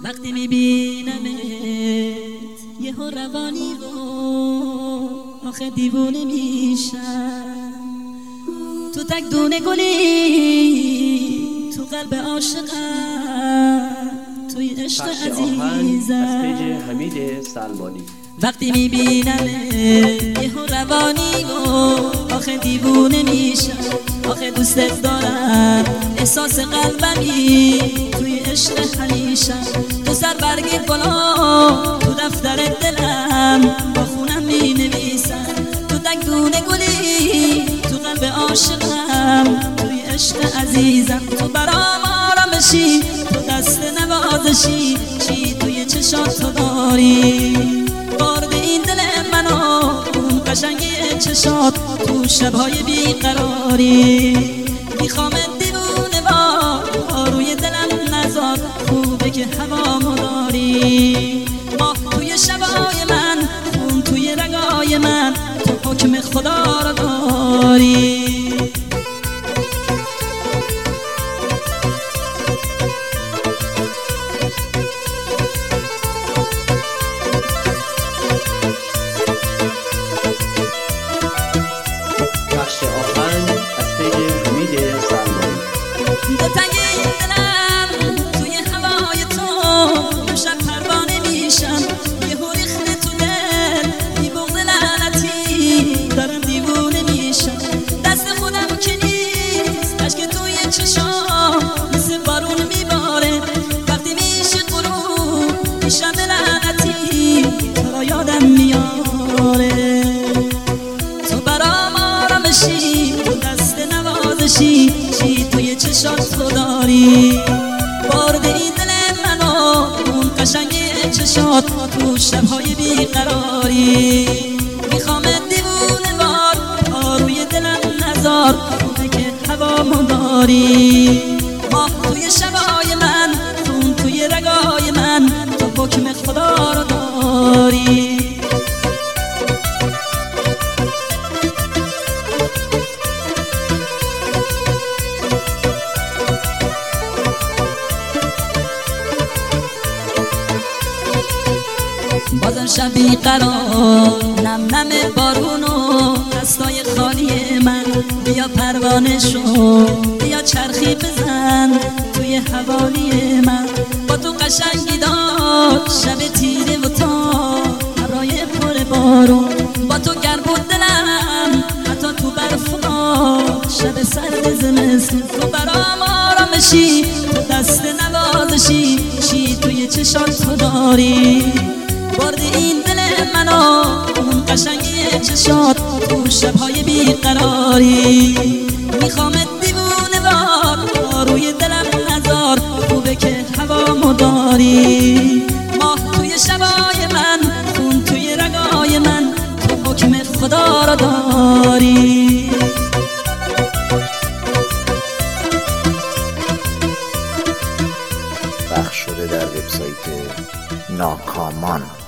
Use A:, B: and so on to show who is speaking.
A: وقتی میبینمت یهو روانی و آخه دیوونه میشم. تو تک دونه گلی تو قلب عاشقم، توی عشق عزیزم.
B: حمید سلمانی.
A: وقتی میبینم یهو روانی و آخه دیوونه میشم. آخه دوستت دارم احساس قلبمی توی عشق همیشم. تو سر برگی بالا تو دفتر دلم با خونم می نویسم. تو تک دونه گلی تو قلب عاشقم، توی عشق عزیزم. تو برام آرامشی، تو دست نوازشی، چی توی چشات تو داری. بارد این دل منو اون قشنگی چشات تو شبهای بیقراری. میخوام دیوونه با روی دلم نزار، خوبه که هوامو داری. ماه توی شبای من، خون توی رگای من، تو حکم خدا رو داری. دو تنگ دلم توی هوای تو شب پروانه میشم. یهو ریخته تو دل بی بغض لعنتی، دارم دیوونه میشم. دست خودم که نیست، اشک توی چشام مثل بارون میباره. وقتی میشه غروب میشم لعنتی، تو را یادم میاره. تو برام آرامشی، تو دست نوازشی، چی توی چشات تو داری. بارد این دل منو اون قشنگی چشات تو شبهای بیقراری. میخوام دیوونه وار روی دلم نزار، خوبه که هوامو داری. ماه توی شبای من، خون توی رگای من، تو حکم خدا رو داری. بازم شب بیقرار، نم نم بارونو دستای خالی من. بیا پروانه شو، بیا چرخی بزن توی حوالی من. با تو قشنگی داد شب تیره و تا برای پر بارون. با تو گرم بود دلم حتی تو برف و شب سرد زمستون. تو برام آرامشی، تو دست نوازشی، چی توی چشات تو داری. بارد این دل منو اون قشنگی چشات تو شبهای بیقراری. میخوام دیوونه وار روی دلم نزار، خوبه که هوامو داری. ماه توی شبای من، خون توی رگای من، تو حکم خدا رو داری.
C: پخش شده در وبسایت ناکامان.